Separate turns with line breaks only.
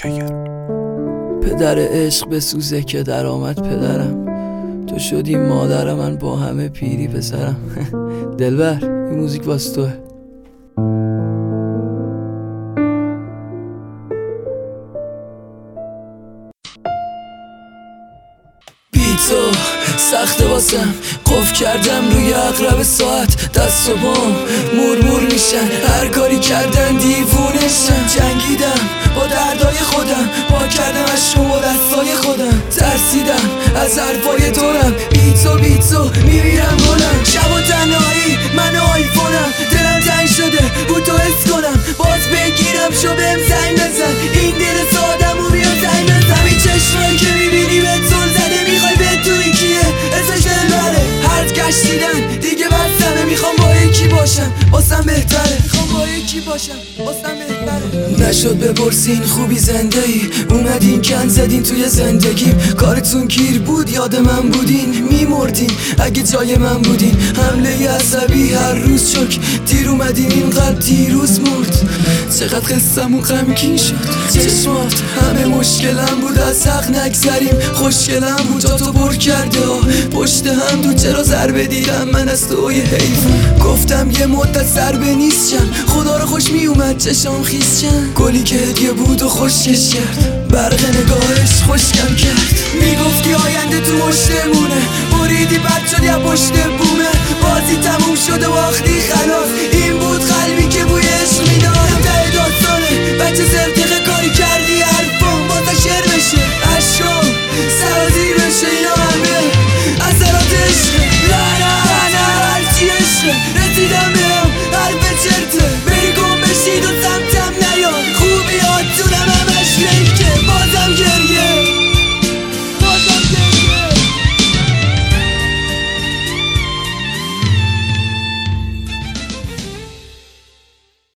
پدر عشق بسوزه که درآمد پدرم، تو شدی مادر من با همه پیری پسرم. دلبر این موزیک واسه توه. تو سخته واسم، قف کردم روی اقرب ساعت، دست و پام مورمور میشن، هر کاری کردن دیوونشن. جنگیدم با دردای خودم، پاک کردم از شما دستای خودم، ترسیدم از حرفای دورم، بی تو میمیرم گلم. شب و تنهایی من آیفونم، دلم تنگ شده بود تو حس کنم، باز بگیرم شو بهم زنگ بزن، این دل سادم و بیا زنگ بزن. این چشمایی که میبینی به تون زده، میخوای بدونی کیه اسمش دلبره. هر گشتیدن دیگه بستمه، میخوام با یکی باشم واسم بهتره، میخوام با یکی باشم واسم بهتره. نشد بپرسین خوبی زنده ای، اومدین کن زدین توی زندگیم، کارتون گیر بود یاد من بودین، میمردین اگه جای من بودین. حمله عصبی هر روز شک، دیر اومدین این قلب دیروز مرد. چقدر قصه‌مون غمگین شد، چشمات همه مشکلم بود، از حق نگذریم خوشگلم بود، جا تو پر کرده پشت هم دو، چرا ضربه دیدم من از توی حیفون. گفتم یه مدت ضربه نیست شم، خدا رو خوش میومد چشام خیس شم، گلی که هدیه بود و خوشکش کرد، برق نگاهش خوشگم کرد. میگفتی آینده تو مشتمونه، بریدی بد شدی از پشت بومه، بازی تموم شده واختی خلاص، این بود قلبی که بوی عشق میداد. ته داستانه بچه زرتقه کاری کردی حرفم بازه شعر بشه، عشقم سرازیر بشه، اینا همه اثرات عشقه. نه هرچی عشقه، رسیدم بهم حرف چرته، بری گم بشید و سمتم نیاد، خوبیاتونم همش فیکه.